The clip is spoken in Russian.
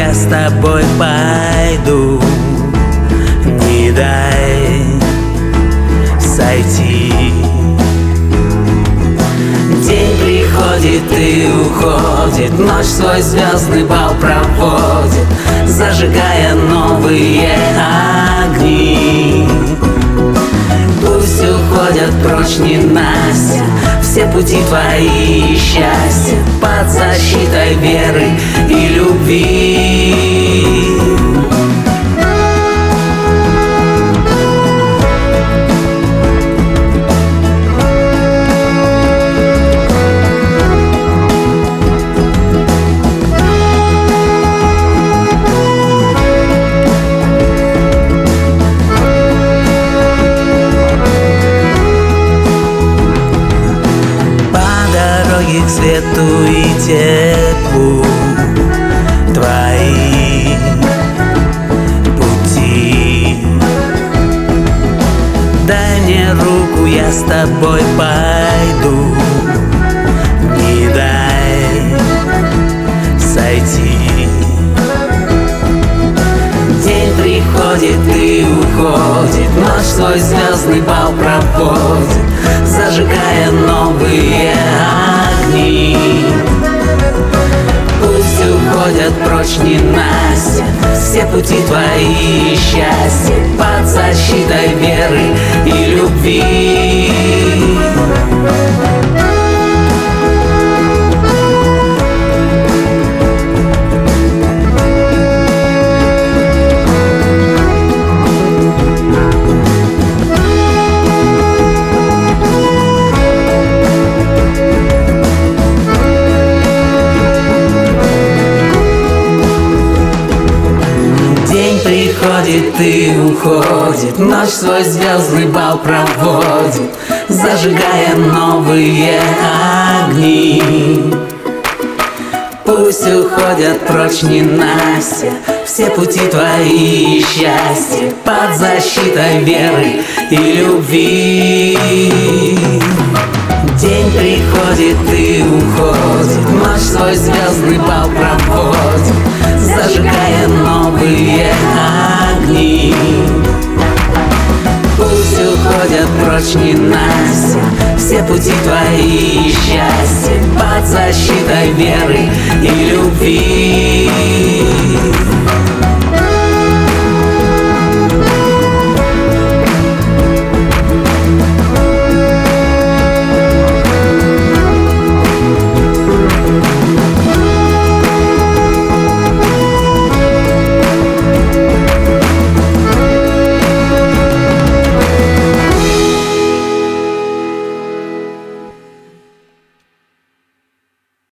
я с тобой пойду. Не дай сойти. День приходит и уходит, ночь свой звездный бал проводит, зажигая новые огни. Пусть уходят прочь ненастья все пути твои счастья, под защитой веры и любви. К свету и теплу твои пути. Дай мне руку, я с тобой пойду. Не дай сойти. День приходит и уходит, ночь свой звездный бал проводит, зажигая новые огни. Пусть уходят прочь ненастья все пути твои счастья, под защитой веры и любви. Приходит и уходит, ночь свой звездный бал проводит, зажигая новые огни. Пусть уходят прочь ненастья все пути твои счастья, под защитой веры и любви. День приходит и уходит, ночь свой звездный бал проводит, зажигая новые огни. Пусть уходят прочь ненастья все пути твои счастья, под защитой веры и любви.